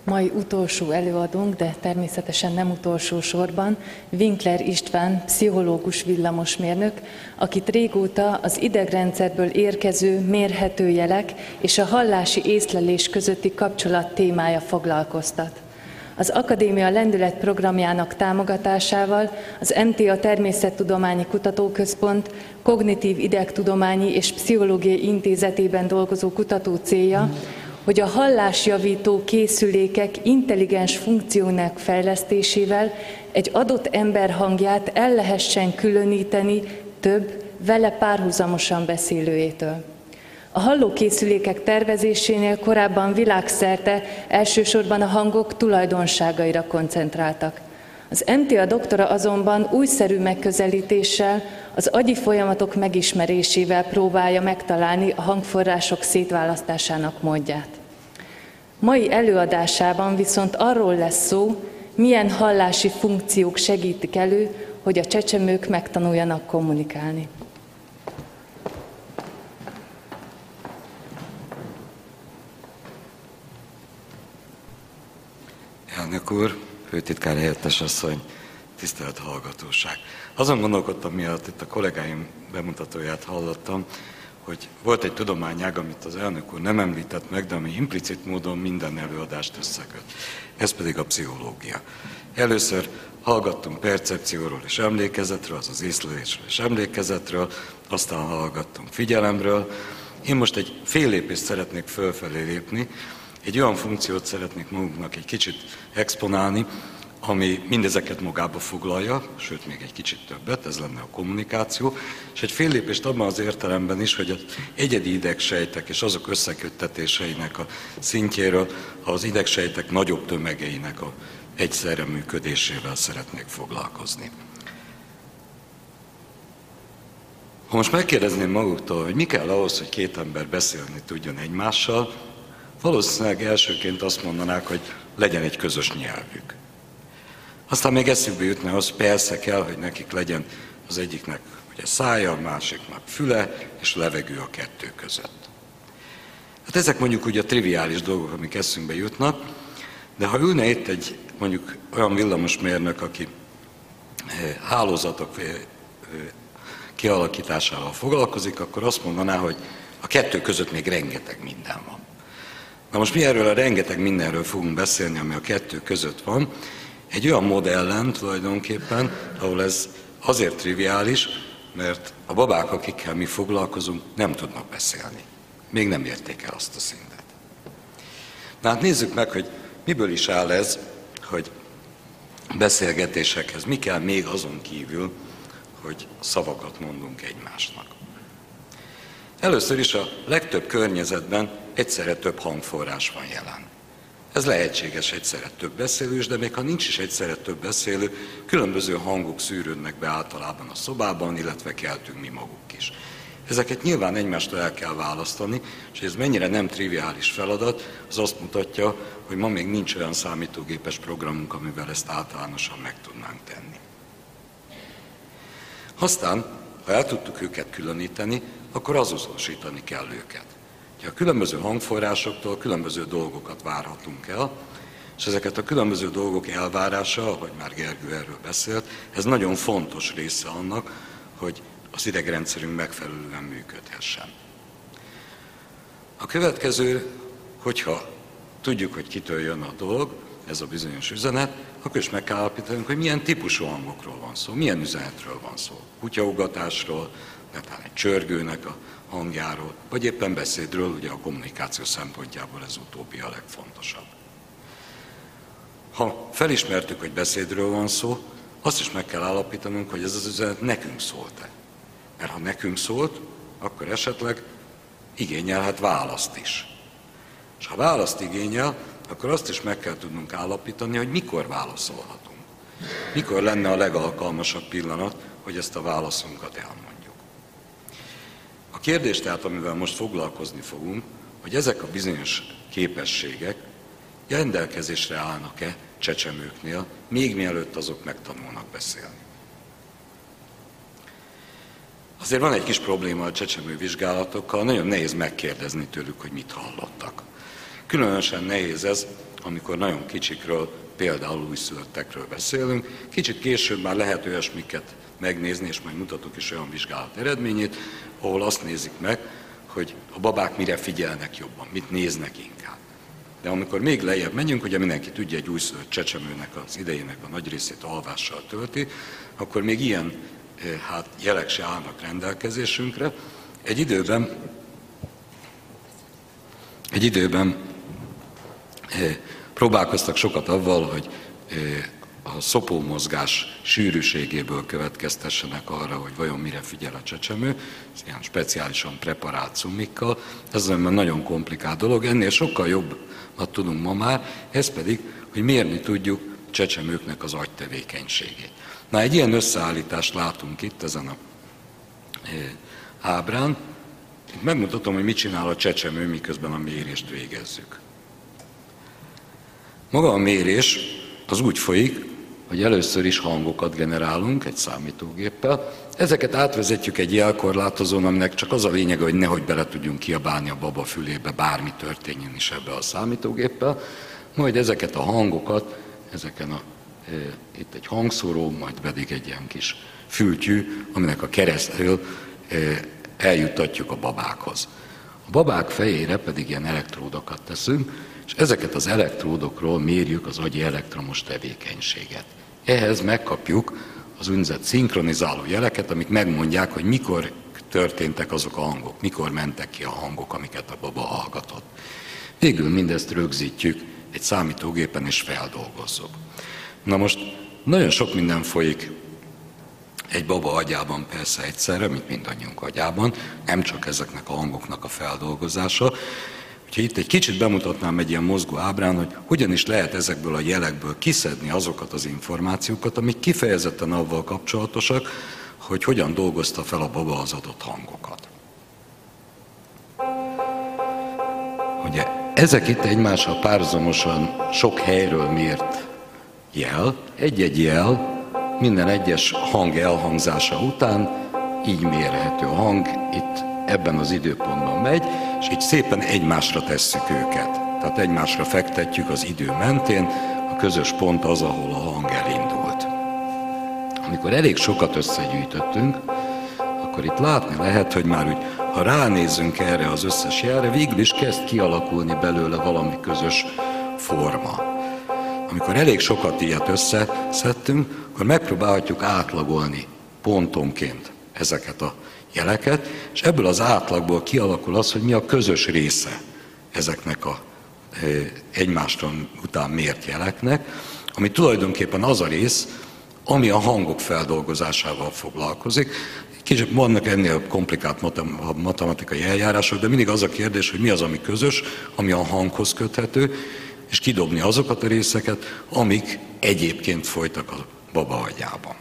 Mai utolsó előadónk, de természetesen nem utolsó sorban, Winkler István, pszichológus villamosmérnök, akit régóta az idegrendszerből érkező mérhető jelek és a hallási észlelés közötti kapcsolat témája foglalkoztat. Az Akadémia Lendület programjának támogatásával az MTA Természettudományi Kutatóközpont Kognitív Idegtudományi és Pszichológiai Intézetében dolgozó kutató célja, hogy a hallásjavító készülékek intelligens funkciónak fejlesztésével egy adott ember hangját el lehessen különíteni több, vele párhuzamosan beszélőjétől. A hallókészülékek tervezésénél korábban világszerte elsősorban a hangok tulajdonságaira koncentráltak. Az MTA doktora azonban újszerű megközelítéssel, az agyi folyamatok megismerésével próbálja megtalálni a hangforrások szétválasztásának módját. Mai előadásában viszont arról lesz szó, milyen hallási funkciók segítik elő, hogy a csecsemők megtanuljanak kommunikálni. Elnök úr, főtitkár helyettes asszony, tisztelt hallgatóság! Azon gondolkodtam, miatt itt a kollégáim bemutatóját hallottam, hogy volt egy tudományág, amit az elnök úr nem említett meg, de ami implicit módon minden előadást összeköt. Ez pedig a pszichológia. Először hallgattunk percepcióról és emlékezetről, azaz észlelésről és emlékezetről, aztán hallgattunk figyelemről. Én most egy fél lépést szeretnék fölfelé lépni, egy olyan funkciót szeretnék magunknak egy kicsit exponálni, ami mindezeket magába foglalja, sőt még egy kicsit többet, ez lenne a kommunikáció, és egy fél lépést abban az értelemben is, hogy az egyedi idegsejtek és azok összeköttetéseinek a szintjéről az idegsejtek nagyobb tömegeinek a egyszerre működésével szeretnék foglalkozni. Ha most megkérdezném maguktól, hogy mi kell ahhoz, hogy két ember beszélni tudjon egymással, valószínűleg elsőként azt mondanák, hogy legyen egy közös nyelvük. Aztán még eszükbe jutna az, persze kell, hogy nekik legyen az egyiknek ugye szája, a másiknak füle, és levegő a kettő között. Hát ezek mondjuk ugye a triviális dolgok, amik eszünkbe jutnak, de ha ülne itt egy mondjuk olyan villamosmérnök, aki hálózatok kialakításával foglalkozik, akkor azt mondaná, hogy a kettő között még rengeteg minden van. Na most mi erről a rengeteg mindenről fogunk beszélni, ami a kettő között van, egy olyan modellen tulajdonképpen, ahol ez azért triviális, mert a babák, akikkel mi foglalkozunk, nem tudnak beszélni. Még nem érték el azt a szintet. Na hát nézzük meg, hogy miből is áll ez, hogy beszélgetésekhez mi kell még azon kívül, hogy szavakat mondunk egymásnak. Először is a legtöbb környezetben egyszerre több hangforrás van jelen. Ez lehetséges egyszerre több beszélő is, de még ha nincs is egyszerre több beszélő, különböző hangok szűrődnek be általában a szobában, illetve keltünk mi maguk is. Ezeket nyilván egymástól el kell választani, és ez mennyire nem triviális feladat, az azt mutatja, hogy ma még nincs olyan számítógépes programunk, amivel ezt általánosan meg tudnánk tenni. Aztán, ha el tudtuk őket különíteni, akkor azonosítani kell őket. A különböző hangforrásoktól különböző dolgokat várhatunk el, és ezeket a különböző dolgok elvárása, ahogy már Gergő erről beszélt, ez nagyon fontos része annak, hogy az idegrendszerünk megfelelően működhessen. A következő, hogyha tudjuk, hogy kitől jön a dolog, ez a bizonyos üzenet, akkor is meg kell állapítanunk, hogy milyen típusú hangokról van szó, milyen üzenetről van szó. Kutyaugatásról, netán egy csörgőnek a hangjáról, vagy éppen beszédről, ugye a kommunikáció szempontjából ez utóbbi a legfontosabb. Ha felismertük, hogy beszédről van szó, azt is meg kell állapítanunk, hogy ez az üzenet nekünk szólt-e. Mert ha nekünk szólt, akkor esetleg igényelhet választ is. És ha választ igényel, akkor azt is meg kell tudnunk állapítani, hogy mikor válaszolhatunk. Mikor lenne a legalkalmasabb pillanat, hogy ezt a válaszunkat elmondjuk. A kérdés tehát, amivel most foglalkozni fogunk, hogy ezek a bizonyos képességek rendelkezésre állnak-e csecsemőknél, még mielőtt azok megtanulnak beszélni. Azért van egy kis probléma a csecsemő vizsgálatokkal, nagyon nehéz megkérdezni tőlük, hogy mit hallottak. Különösen nehéz ez, amikor nagyon kicsikről, például újszülöttekről beszélünk. Kicsit később már lehet olyasmiket megnézni, és majd mutatok is olyan vizsgálat eredményét, ahol azt nézik meg, hogy a babák mire figyelnek jobban, mit néznek inkább. De amikor még lejjebb megyünk, ugye mindenki tudja, egy újszülött csecsemőnek az idejének a nagy részét alvással tölti, akkor még ilyen jelek se állnak rendelkezésünkre. Egy időben próbálkoztak sokat avval, hogy a szopómozgás sűrűségéből következtessenek arra, hogy vajon mire figyel a csecsemő, ilyen speciálisan preparált cummikkal. Ez azonban nagyon komplikált dolog, ennél sokkal jobbat tudunk ma már, ez pedig, hogy mérni tudjuk csecsemőknek az agytevékenységét. Na, egy ilyen összeállítást látunk itt ezen a ábrán. Itt megmutatom, hogy mit csinál a csecsemő, miközben a mérést végezzük. Maga a mérés az úgy folyik, hogy először is hangokat generálunk egy számítógéppel. Ezeket átvezetjük egy jelkorlátozón, aminek csak az a lényege, hogy nehogy bele tudjunk kiabálni a baba fülébe, bármi történjen is ebbe a számítógéppel. Majd ezeket a hangokat, itt egy hangszóró, majd pedig egy ilyen kis fültyű, aminek a keresztül eljuttatjuk a babákhoz. A babák fejére pedig ilyen elektródokat teszünk, és ezeket az elektródokról mérjük az agyi elektromos tevékenységet. Ehhez megkapjuk az úgynevezett szinkronizáló jeleket, amik megmondják, hogy mikor történtek azok a hangok, mikor mentek ki a hangok, amiket a baba hallgatott. Végül mindezt rögzítjük egy számítógépen és feldolgozzuk. Na most nagyon sok minden folyik egy baba agyában persze egyszerre, mint mindannyiunk agyában, nem csak ezeknek a hangoknak a feldolgozása. Úgyhogy itt egy kicsit bemutatnám egy ilyen mozgó ábrán, hogy hogyan is lehet ezekből a jelekből kiszedni azokat az információkat, amik kifejezetten avval kapcsolatosak, hogy hogyan dolgozta fel a baba az adott hangokat. Ugye ezek itt egymással párhuzamosan sok helyről mért jel, egy-egy jel minden egyes hang elhangzása után így mérhető. A hang itt ebben az időpontban megy, és így szépen egymásra tesszük őket. Tehát egymásra fektetjük az idő mentén, a közös pont az, ahol a hang elindult. Amikor elég sokat összegyűjtöttünk, akkor itt látni lehet, hogy már úgy, ha ránézzünk erre az összes jelre, végül is kezd kialakulni belőle valami közös forma. Amikor elég sokat ilyet összeszedtünk, akkor megpróbálhatjuk átlagolni pontonként ezeket a jeleket, és ebből az átlagból kialakul az, hogy mi a közös része ezeknek a egymástól után mért jeleknek, ami tulajdonképpen az a rész, ami a hangok feldolgozásával foglalkozik. Kicsit vannak ennél komplikált matematikai eljárások, de mindig az a kérdés, hogy mi az, ami közös, ami a hanghoz köthető, és kidobni azokat a részeket, amik egyébként folytak a baba agyában.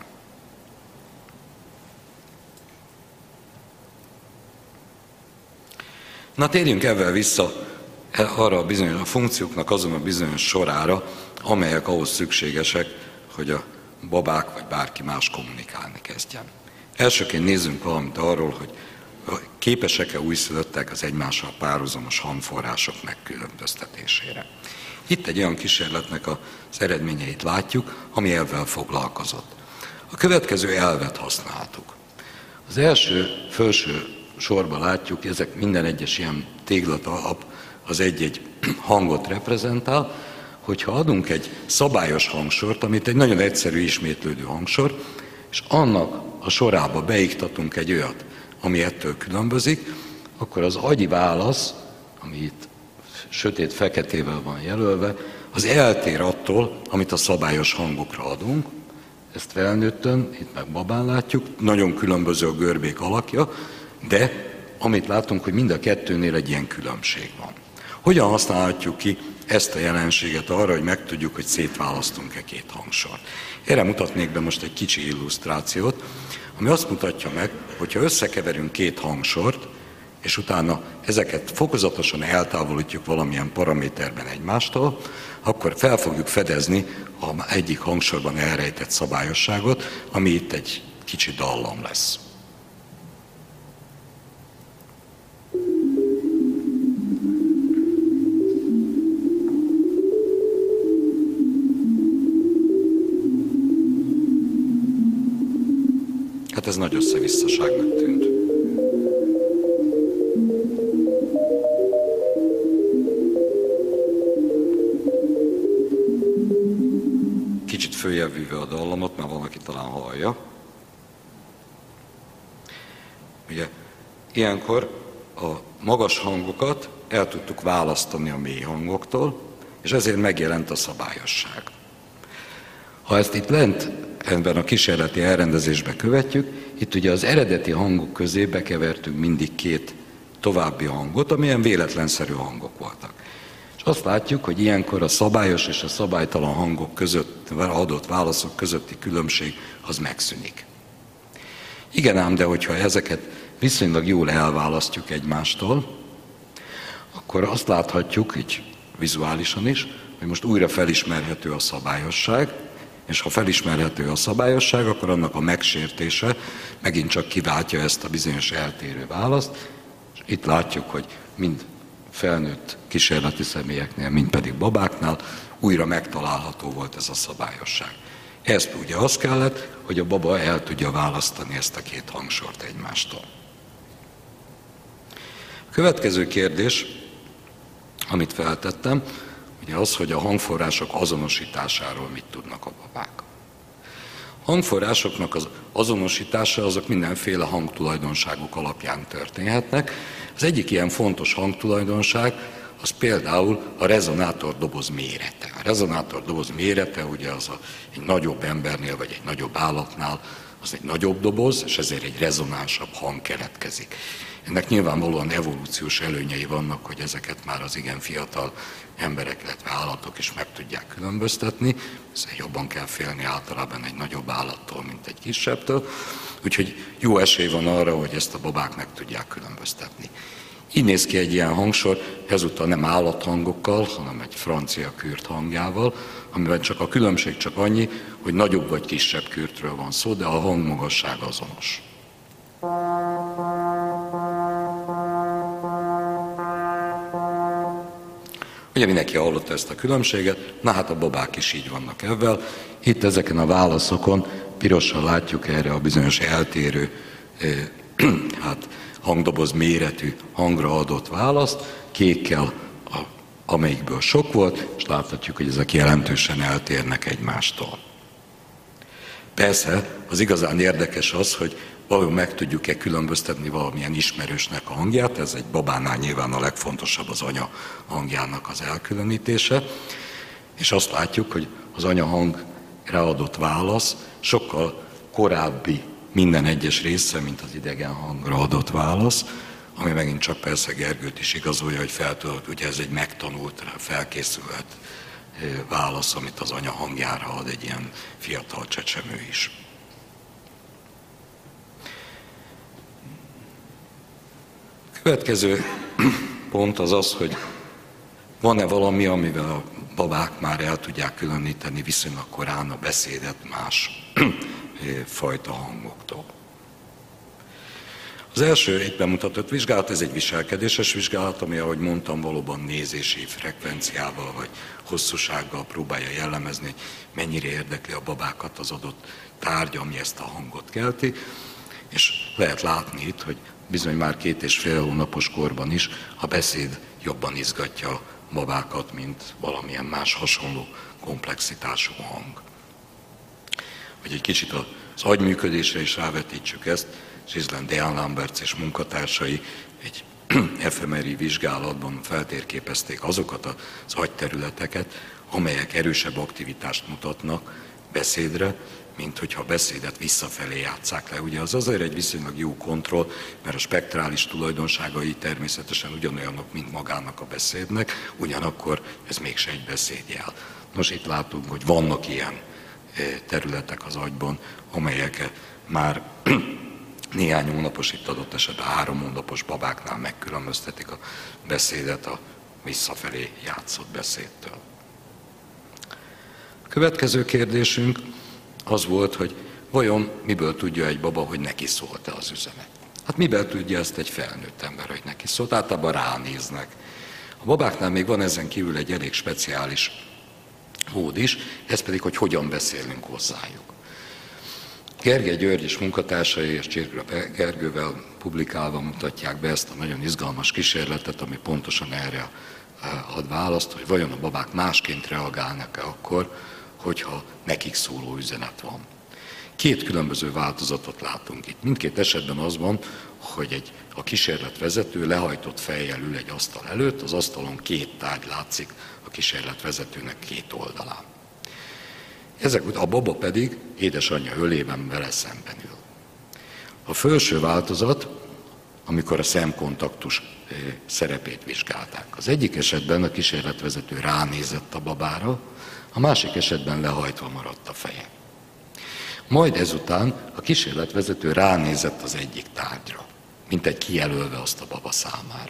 Na, térjünk ezzel vissza arra a bizonyos a funkcióknak azon a bizonyos sorára, amelyek ahhoz szükségesek, hogy a babák vagy bárki más kommunikálni kezdjen. Elsőként nézzünk valamit arról, hogy képesek-e újszülöttek az egymással párhuzamos hangforrások megkülönböztetésére. Itt egy olyan kísérletnek az eredményeit látjuk, ami elvvel foglalkozott. A következő elvet használtuk. Az első, felső sorban látjuk, ezek minden egyes ilyen téglalap az egy-egy hangot reprezentál, hogyha adunk egy szabályos hangsort, amit egy nagyon egyszerű ismétlődő hangsor, és annak a sorába beiktatunk egy olyat, ami ettől különbözik, akkor az agyi válasz, ami itt sötét feketével van jelölve, az eltér attól, amit a szabályos hangokra adunk. Ezt felnőttön, itt meg babán látjuk, nagyon különböző a görbék alakja, de amit látunk, hogy mind a kettőnél egy ilyen különbség van. Hogyan használhatjuk ki ezt a jelenséget arra, hogy megtudjuk, hogy szétválasztunk-e két hangsort? Erre mutatnék be most egy kicsi illusztrációt, ami azt mutatja meg, hogyha összekeverünk két hangsort, és utána ezeket fokozatosan eltávolítjuk valamilyen paraméterben egymástól, akkor fel fogjuk fedezni az egyik hangsorban elrejtett szabályosságot, ami itt egy kicsi dallam lesz. Hát ez nagy összevisszaságnak tűnt. Kicsit följebb víve a dallamot, mert valaki talán hallja. Ugye, ilyenkor a magas hangokat el tudtuk választani a mély hangoktól, és ezért megjelent a szabályosság. Ha ezt itt lent, ebben a kísérleti elrendezésbe követjük, itt ugye az eredeti hangok közé bekevertünk mindig két további hangot, amilyen véletlenszerű hangok voltak. És azt látjuk, hogy ilyenkor a szabályos és a szabálytalan hangok között adott válaszok közötti különbség az megszűnik. Igen ám, de hogyha ezeket viszonylag jól elválasztjuk egymástól, akkor azt láthatjuk, így vizuálisan is, hogy most újra felismerhető a szabályosság, és ha felismerhető a szabályosság, akkor annak a megsértése megint csak kiváltja ezt a bizonyos eltérő választ, és itt látjuk, hogy mind felnőtt kísérleti személyeknél, mind pedig babáknál újra megtalálható volt ez a szabályosság. Ez ugye az kellett, hogy a baba el tudja választani ezt a két hangsort egymástól. A következő kérdés, amit feltettem, ugye az, hogy a hangforrások azonosításáról mit tudnak a babák. A hangforrásoknak az azonosítása azok mindenféle hangtulajdonságok alapján történhetnek. Az egyik ilyen fontos hangtulajdonság az például a rezonátordoboz mérete. A rezonátordoboz mérete ugye az egy nagyobb embernél vagy egy nagyobb állatnál az egy nagyobb doboz, és ezért egy rezonánsabb hang keletkezik. Ennek nyilvánvalóan evolúciós előnyei vannak, hogy ezeket már az igen fiatal emberek, illetve állatok is meg tudják különböztetni. Ezért jobban kell félni általában egy nagyobb állattól, mint egy kisebbtől. Úgyhogy jó esély van arra, hogy ezt a babák meg tudják különböztetni. Így néz ki egy ilyen hangsor, ezúttal nem állathangokkal, hanem egy francia kürt hangjával, amiben csak a különbség csak annyi, hogy nagyobb vagy kisebb kürtről van szó, de a hangmagasság azonos. Ugye mindenki hallotta ezt a különbséget, na hát a babák is így vannak ebben. Itt ezeken a válaszokon pirosan látjuk erre a bizonyos eltérő hangdoboz méretű hangra adott választ, kékkel amelyikből sok volt, és láthatjuk, hogy ezek jelentősen eltérnek egymástól. Persze, az igazán érdekes az, hogy vajon meg tudjuk-e különböztetni valamilyen ismerősnek a hangját, ez egy babánál nyilván a legfontosabb az anya hangjának az elkülönítése, és azt látjuk, hogy az anya hangra adott válasz sokkal korábbi minden egyes része, mint az idegen hangra adott válasz, ami megint csak persze Gergőt is igazolja, hogy ugye ez egy megtanult, felkészült válasz, amit az anya hangjára ad egy ilyen fiatal csecsemő is. A következő pont az az, hogy van-e valami, amivel a babák már el tudják különíteni viszonylag korán a beszédet más fajta hangoktól. Az első egy bemutatott vizsgálat, ez egy viselkedéses vizsgálat, ami, ahogy mondtam, valóban nézési frekvenciával vagy hosszúsággal próbálja jellemezni, hogy mennyire érdekli a babákat az adott tárgy, ami ezt a hangot kelti, és lehet látni itt, hogy bizony már 2,5 hónapos korban is a beszéd jobban izgatja a babákat, mint valamilyen más hasonló komplexitású hang. Hogy egy kicsit az agyműködésre is rávetítsük ezt, Ghislaine Dean-Lamberts és munkatársai egy efemeri vizsgálatban feltérképezték azokat az agyterületeket, amelyek erősebb aktivitást mutatnak beszédre, mint hogyha a beszédet visszafelé játsszák le. Ugye az azért egy viszonylag jó kontroll, mert a spektrális tulajdonságai természetesen ugyanolyanok, mint magának a beszédnek, ugyanakkor ez mégse egy beszédjel. Nos, itt látunk, hogy vannak ilyen területek az agyban, amelyek már néhány hónapos, itt adott esetben 3 hónapos babáknál megkülönböztetik a beszédet a visszafelé játszott beszédtől. A következő kérdésünk az volt, hogy vajon miből tudja egy baba, hogy neki szólt-e az üzenet. Hát miből tudja ezt egy felnőtt ember, hogy neki szólt? Általában ránéznek. A babáknál még van ezen kívül egy elég speciális mód is, ez pedig, hogy hogyan beszélünk hozzájuk. Gergely György és munkatársai és Csirkra Gergővel publikálva mutatják be ezt a nagyon izgalmas kísérletet, ami pontosan erre ad választ, hogy vajon a babák másként reagálnak-e akkor, hogyha nekik szóló üzenet van. Két különböző változatot látunk itt. Mindkét esetben az van, hogy a kísérletvezető lehajtott fejjel ül egy asztal előtt, az asztalon két tárgy látszik a kísérletvezetőnek két oldalán. A baba pedig édesanyja ölében vele szemben ül. A felső változat, amikor a szemkontaktus szerepét vizsgálták. Az egyik esetben a kísérletvezető ránézett a babára, a másik esetben lehajtva maradt a feje. Majd ezután a kísérletvezető ránézett az egyik tárgyra, mint egy kijelölve azt a baba számára.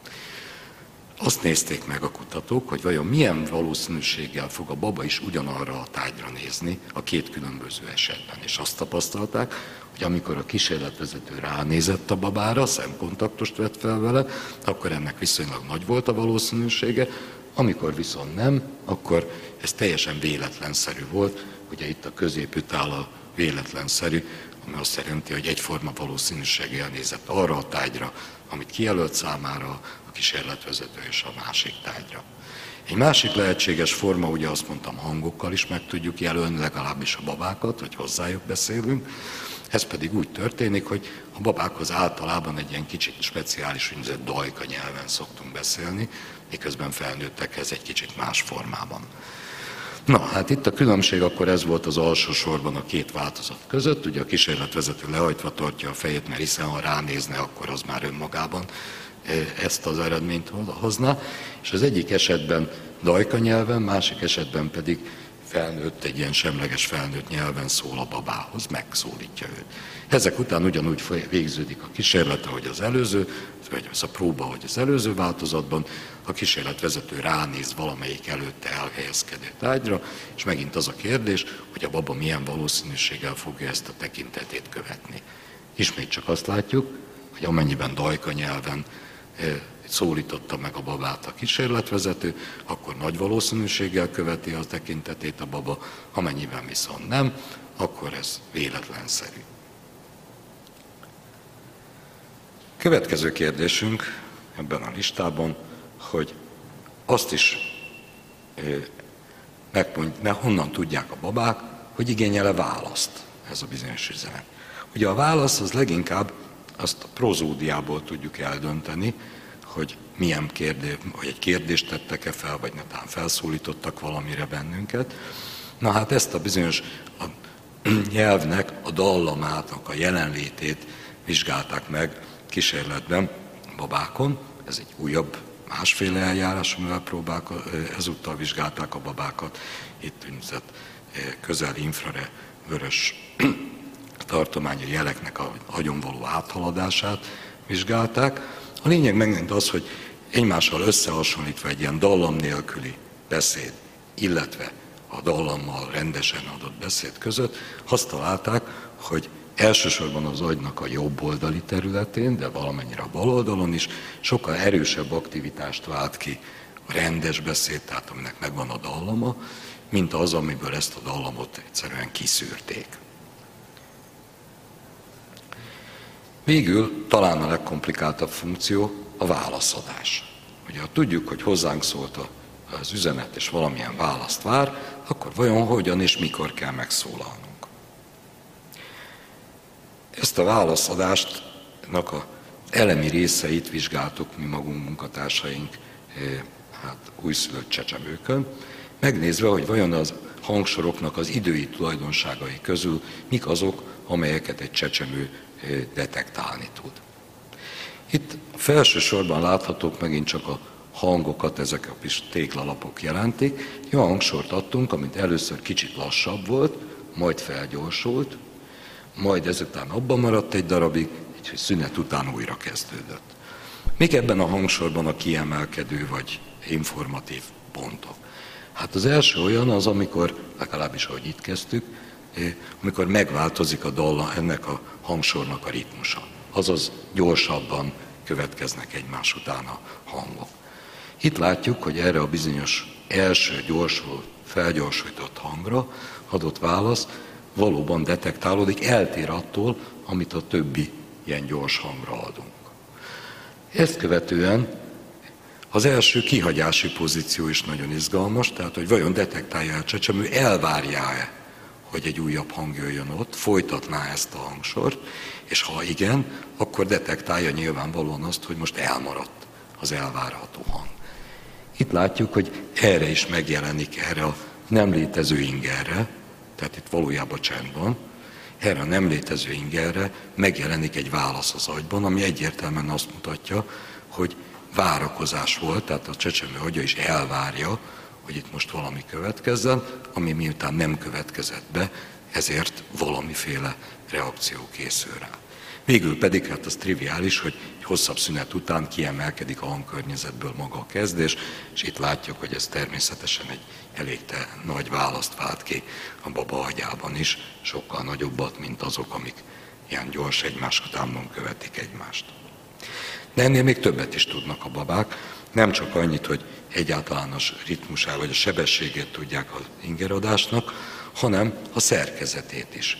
Azt nézték meg a kutatók, hogy vajon milyen valószínűséggel fog a baba is ugyanarra a tárgyra nézni a két különböző esetben. És azt tapasztalták, hogy amikor a kísérletvezető ránézett a babára, szemkontaktust vett fel vele, akkor ennek viszonylag nagy volt a valószínűsége, amikor viszont nem, akkor ez teljesen véletlenszerű volt. Ugye itt a középütt áll a véletlenszerű, ami azt jelenti, hogy egyforma valószínűséggel nézett arra a tárgyra, amit kijelölt számára a kísérletvezető és a másik tárgyra. Egy másik lehetséges forma, ugye azt mondtam, hangokkal is meg tudjuk jelölni, legalábbis a babákat, hogy hozzájuk beszélünk. Ez pedig úgy történik, hogy a babákhoz általában egy ilyen kicsit speciális úgynevezett dajka nyelven szoktunk beszélni, miközben felnőttekhez egy kicsit más formában. Na, hát itt a különbség akkor ez volt az alsó sorban a két változat között. Ugye a kísérletvezető lehajtva tartja a fejét, mert hiszen ha ránézne, akkor az már önmagában ezt az eredményt hozná. És az egyik esetben dajka nyelven, másik esetben pedig felnőtt, egy ilyen semleges felnőtt nyelven szól a babához, megszólítja őt. Ezek után ugyanúgy végződik a kísérlet, ahogy az előző, vagy ez a próba, hogy az előző változatban, a kísérletvezető ránéz valamelyik előtte elhelyezkedő tárgyra, és megint az a kérdés, hogy a baba milyen valószínűséggel fogja ezt a tekintetét követni. Ismét csak azt látjuk, hogy amennyiben dajka nyelven szólította meg a babát a kísérletvezető, akkor nagy valószínűséggel követi a tekintetét a baba, amennyiben viszont nem, akkor ez véletlenszerű. Következő kérdésünk ebben a listában, hogy azt is honnan tudják a babák, hogy igényel-e választ ez a bizonyos üzenet. Ugye a válasz az leginkább azt a prozódiából tudjuk eldönteni, hogy milyen kérdés, hogy egy kérdést tettek-e fel, vagy netán felszólítottak valamire bennünket. Na hát ezt a bizonyos a nyelvnek, a dallamának a jelenlétét vizsgálták meg kísérletben babákon. Ez egy újabb, másféle eljárás, amivel ezúttal vizsgálták a babákat. Itt úgynevezett közel infravörös tartományú jeleknek a agyonvaló áthaladását vizsgálták. A lényeg megint az, hogy egymással összehasonlítva egy ilyen dallam nélküli beszéd, illetve a dallammal rendesen adott beszéd között azt találták, hogy elsősorban az agynak a jobb oldali területén, de valamennyire a bal oldalon is sokkal erősebb aktivitást vált ki a rendes beszéd, tehát aminek megvan a dallama, mint az, amiből ezt a dallamot egyszerűen kiszűrték. Végül talán a legkomplikáltabb funkció a válaszadás. Ugye ha tudjuk, hogy hozzánk szólt az üzenet és valamilyen választ vár, akkor vajon hogyan és mikor kell megszólalnunk. Ezt a válaszadásnak az elemi részeit vizsgáltuk mi magunk munkatársaink újszülött csecsemőkön, megnézve, hogy vajon az hangsoroknak az idői tulajdonságai közül mik azok, amelyeket egy csecsemő detektálni tud. Itt felső sorban láthatók megint csak a hangokat, ezek a kis téglalapok jelentik. Olyan hangsort adtunk, amit először kicsit lassabb volt, majd felgyorsult, majd ezután abban maradt egy darabig, így szünet után újra kezdődött. Még ebben a hangsorban a kiemelkedő vagy informatív pontok. Hát az első olyan az, amikor, legalábbis ahogy itt kezdtük, amikor megváltozik ennek a hangsornak a ritmusa. Azaz gyorsabban következnek egymás után a hangok. Itt látjuk, hogy erre a bizonyos első felgyorsított hangra adott válasz valóban detektálódik, eltér attól, amit a többi ilyen gyors hangra adunk. Ezt követően az első kihagyási pozíció is nagyon izgalmas, tehát hogy vajon detektálja a csecsemő, elvárja-e, hogy egy újabb hang jöjjön ott, folytatná ezt a hangsort, és ha igen, akkor detektálja nyilvánvalóan azt, hogy most elmaradt az elvárható hang. Itt látjuk, hogy erre is megjelenik, erre a nem létező ingerre, tehát itt valójában csend van, erre a nem létező ingerre megjelenik egy válasz az agyban, ami egyértelműen azt mutatja, hogy várakozás volt, tehát a csecsemő agya is elvárja, hogy itt most valami következzen, ami miután nem következett be, ezért valamiféle reakció készül rá. Végül pedig, hát az triviális, hogy egy hosszabb szünet után kiemelkedik a hangkörnyezetből maga a kezdés, és itt látjuk, hogy ez természetesen egy elég nagy választ vált ki a baba agyában is, sokkal nagyobbat, mint azok, amik ilyen gyors egymás utánban követik egymást. De ennél még többet is tudnak a babák, nem csak annyit, hogy egyáltalános ritmusát vagy a sebességét tudják az ingeradásnak, hanem a szerkezetét is.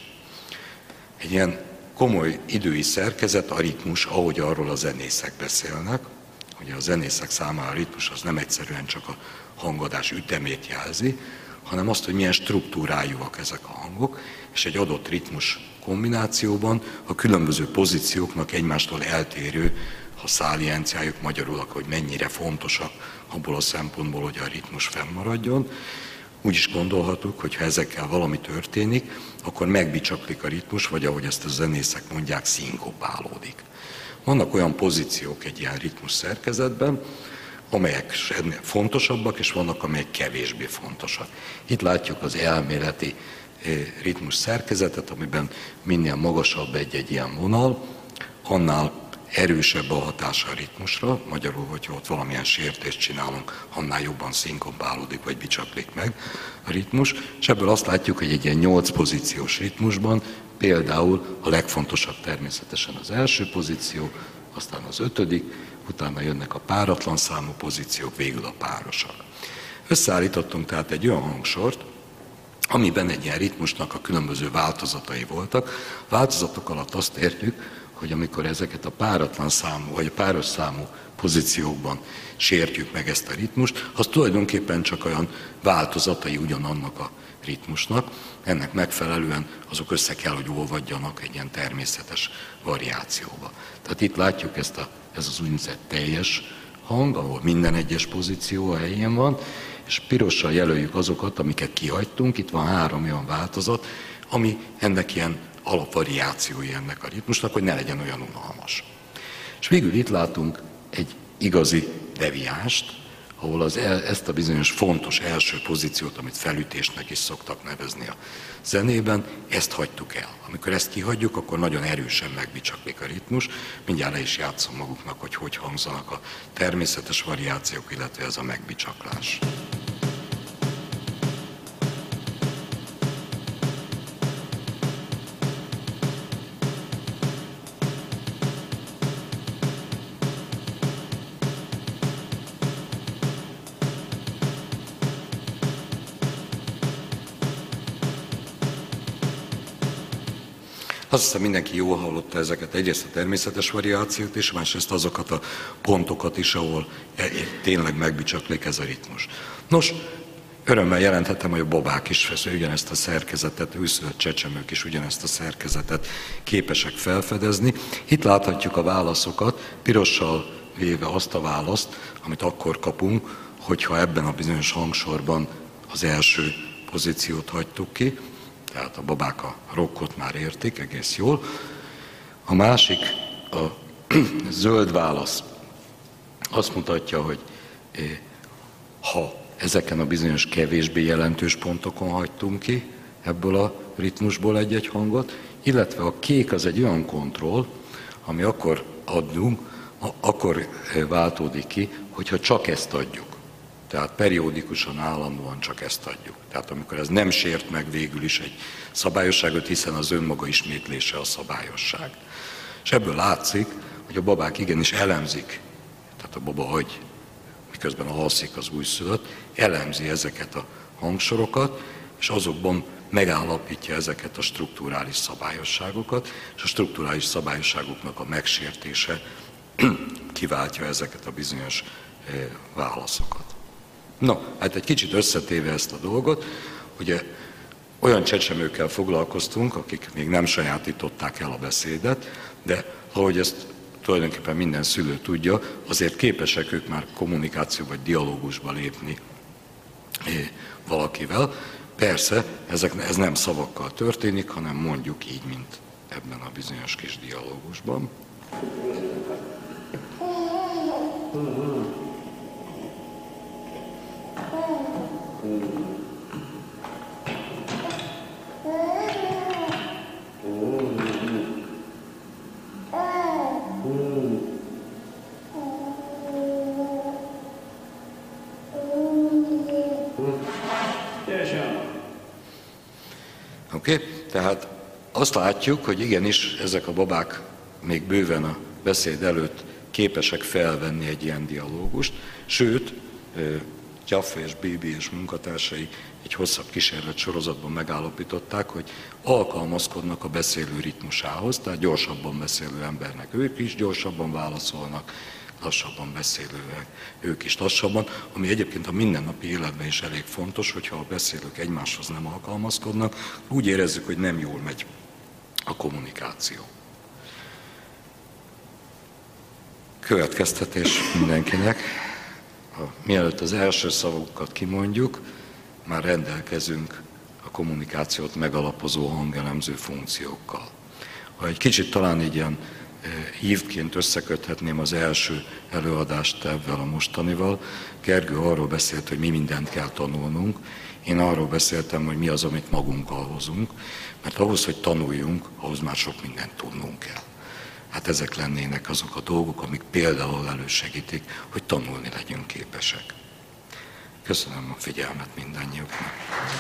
Egy ilyen komoly idői szerkezet, a ritmus, ahogy arról a zenészek beszélnek. Ugye a zenészek számára a ritmus az nem egyszerűen csak a hangadás ütemét jelzi, hanem azt, hogy milyen struktúrájúak ezek a hangok, és egy adott ritmus kombinációban a különböző pozícióknak egymástól eltérő a szálienciájuk, magyarul, hogy mennyire fontosak abból a szempontból, hogy a ritmus fennmaradjon. Úgy is gondolhatunk, hogy ha ezekkel valami történik, akkor megbicsaklik a ritmus, vagy ahogy ezt a zenészek mondják, szinkopálódik. Vannak olyan pozíciók egy ilyen ritmus szerkezetben, amelyek fontosabbak, és vannak, amelyek kevésbé fontosak. Itt látjuk az elméleti ritmus szerkezetet, amiben minél magasabb egy ilyen vonal, annál erősebb a hatása a ritmusra, magyarul, hogyha ott valamilyen sértést csinálunk, annál jobban szinkopálódik, vagy bicsaklik meg a ritmus, és ebből azt látjuk, hogy egy ilyen 8 pozíciós ritmusban például a legfontosabb természetesen az első pozíció, aztán az 5., utána jönnek a páratlan számú pozíciók, végül a párosak. Összeállítottunk tehát egy olyan hangsort, amiben egy ilyen ritmusnak a különböző változatai voltak. A változatok alatt azt értjük, hogy amikor ezeket a páratlan számú, vagy a páros számú pozíciókban sértjük meg ezt a ritmust, az tulajdonképpen csak olyan változatai ugyanannak a ritmusnak, ennek megfelelően azok össze kell, hogy olvadjanak egy ilyen természetes variációba. Tehát itt látjuk ez az úgynevezett teljes hang, ahol minden egyes pozíció a helyén van, és pirossal jelöljük azokat, amiket kihagytunk. Itt van 3 olyan változat, ami ennek ilyen alapvariációi ennek a ritmusnak, hogy ne legyen olyan unalmas. És végül itt látunk egy igazi deviánst, ahol ezt a bizonyos fontos első pozíciót, amit felütésnek is szoktak nevezni a zenében, ezt hagytuk el. Amikor ezt kihagyjuk, akkor nagyon erősen megbicsaklik a ritmus. Mindjárt le is játszom maguknak, hogy hangzanak a természetes variációk, illetve ez a megbicsaklás. Azt hiszem, mindenki jól hallotta ezeket, egyrészt a természetes variációt és másrészt azokat a pontokat is, ahol tényleg megbicsaklik ez a ritmus. Nos, örömmel jelenthetem, hogy a babák is ugyanezt a szerkezetet, őszülött csecsemők is ugyanezt a szerkezetet képesek felfedezni. Itt láthatjuk a válaszokat, pirossal véve azt a választ, amit akkor kapunk, hogyha ebben a bizonyos hangsorban az első pozíciót hagytuk ki. Tehát a babák a rockot már értik egész jól. A másik, a zöld válasz azt mutatja, hogy ha ezeken a bizonyos kevésbé jelentős pontokon hagytunk ki ebből a ritmusból egy-egy hangot, illetve a kék az egy olyan kontroll, ami akkor váltódik ki, hogyha csak ezt adjuk. Tehát periódikusan, állandóan csak ezt adjuk. Tehát amikor ez nem sért meg végül is egy szabályosságot, hiszen az önmaga ismétlése a szabályosság. És ebből látszik, hogy a babák igenis elemzik, tehát a baba agy, miközben alszik az újszülött, elemzi ezeket a hangsorokat, és azokban megállapítja ezeket a strukturális szabályosságokat, és a strukturális szabályosságoknak a megsértése kiváltja ezeket a bizonyos válaszokat. No, hát egy kicsit összetéve ezt a dolgot, ugye olyan csecsemőkkel foglalkoztunk, akik még nem sajátították el a beszédet, de ahogy ezt tulajdonképpen minden szülő tudja, azért képesek ők már kommunikációba vagy dialógusba lépni valakivel. Persze, ez nem szavakkal történik, hanem mondjuk így, mint ebben a bizonyos kis dialógusban. Oké? Tehát azt látjuk, hogy igenis ezek a babák még bőven a beszéd előtt képesek felvenni egy ilyen dialógust, sőt, Jaffe és Beebe és munkatársai egy hosszabb kísérlet sorozatban megállapították, hogy alkalmazkodnak a beszélő ritmusához, tehát gyorsabban beszélő embernek ők is gyorsabban válaszolnak, lassabban beszélőek ők is lassabban, ami egyébként a mindennapi életben is elég fontos, hogyha a beszélők egymáshoz nem alkalmazkodnak, úgy érezzük, hogy nem jól megy a kommunikáció. Következtetés mindenkinek. Mielőtt az első szavakat kimondjuk, már rendelkezünk a kommunikációt megalapozó hangelemző funkciókkal. Ha egy kicsit talán így ilyen hívként összeköthetném az első előadást ebben a mostanival, Gergő arról beszélt, hogy mi mindent kell tanulnunk, én arról beszéltem, hogy mi az, amit magunkkal hozunk, mert ahhoz, hogy tanuljunk, ahhoz már sok mindent tudnunk kell. Hát ezek lennének azok a dolgok, amik például elősegítik, hogy tanulni legyünk képesek. Köszönöm a figyelmet mindannyiuknak.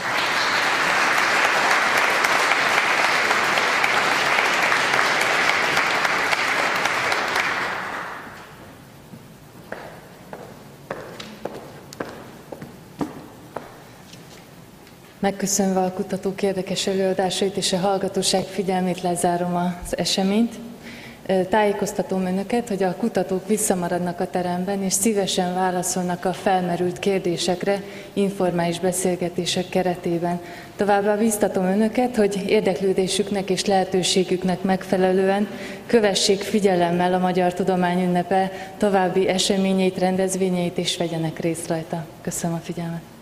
Megköszönve a kutatók érdekes előadásait és a hallgatóság figyelmét lezárom az eseményt. Tájékoztatom önöket, hogy a kutatók visszamaradnak a teremben, és szívesen válaszolnak a felmerült kérdésekre informális beszélgetések keretében. Továbbá biztatom önöket, hogy érdeklődésüknek és lehetőségüknek megfelelően kövessék figyelemmel a Magyar Tudomány Ünnepe további eseményeit, rendezvényeit, és vegyenek részt rajta. Köszönöm a figyelmet!